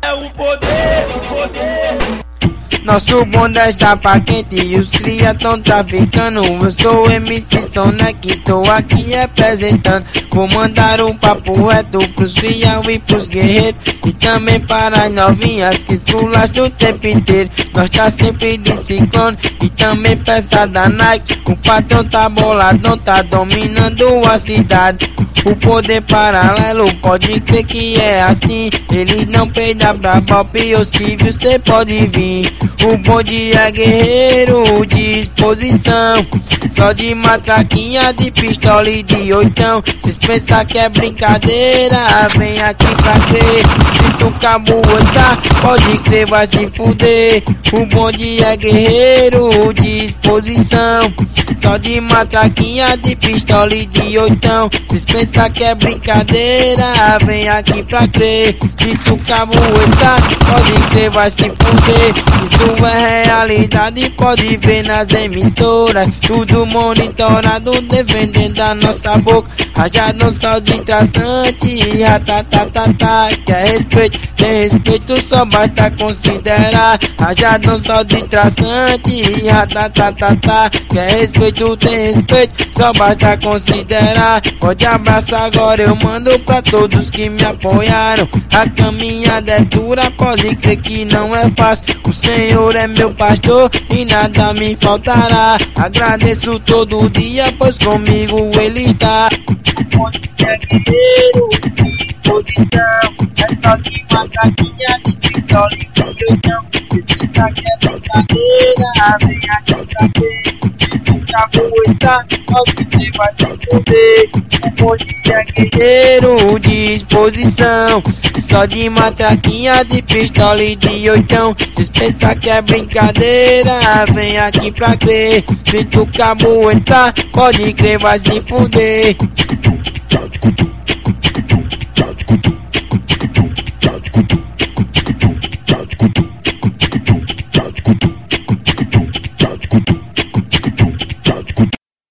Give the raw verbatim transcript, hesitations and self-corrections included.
É o poder, o poder. Nosso bonde está pra quente e os cria tão traficando. Eu sou o M C Soneque, tô aqui representando. Vou mandar um papo reto pros fiel e pros guerreiros, e também para as novinhas que esculacham o tempo inteiro. Nós tá sempre de ciclone e também peça da Nike. O patrão tá boladão, tá dominando a cidade. O poder paralelo, pode crer que é assim. Eles não peidam pra golpe ou civil, cê pode vir. O bonde é guerreiro, disposição, só de matraquinha, de pistola e de oitão. Cês pensam que é brincadeira, vem aqui pra crer. Se tu cabuetar, pode crer, vai se fuder. O bonde é guerreiro, disposição, só de matraquinha, de pistola e de oitão. Cês pensam que é brincadeira, vem aqui pra crer. Se tu cabuetar, pode crer, vai se fuder. Isso é realidade, pode ver nas emissoras. Tudo monitorado, defendendo a nossa boca. Rajado só de traçante, ratatatatá. Quer respeito, tem respeito, só basta considerar. Rajado só de traçante, ratatatatá. Quer respeito, tem respeito, só basta considerar. Pode abraçar agora, eu mando pra todos que me apoiaram. A caminhada é dura, pode crer que não é fácil. O Senhor é meu pastor e nada me faltará. Agradeço todo dia, pois comigo Ele está. Onde é guerreiro, disposição, é só de macaquinha, de pistola e de oitão. Escuta que é brincadeira, vem aqui pra ver. Nunca vou estar, pode ser, vai se fuder. Onde é guerreiro, disposição, só de matraquinha, de pistola e de oitão. Cês pensam que é brincadeira, vem aqui pra crer. Se tu cabuetar, pode crer, vai se fuder.